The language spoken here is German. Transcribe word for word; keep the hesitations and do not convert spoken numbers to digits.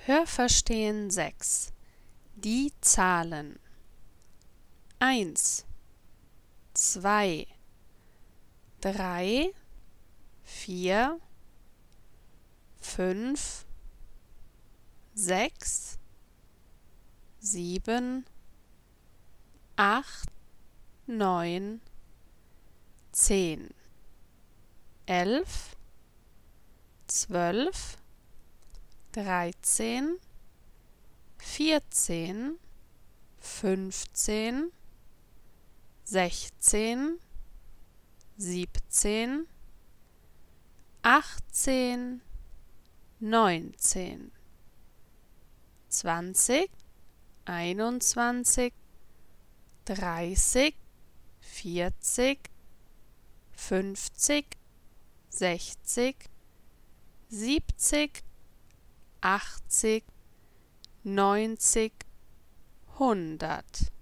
Hörverstehen sechs. Die Zahlen. Eins, zwei, drei, vier, fünf, sechs, sieben, acht, neun, zehn, elf, zwölf, dreizehn, vierzehn, fünfzehn, sechzehn, siebzehn, achtzehn, neunzehn, zwanzig, einundzwanzig, dreißig, vierzig, fünfzig, sechzig, siebzig, achtzig, neunzig, hundert.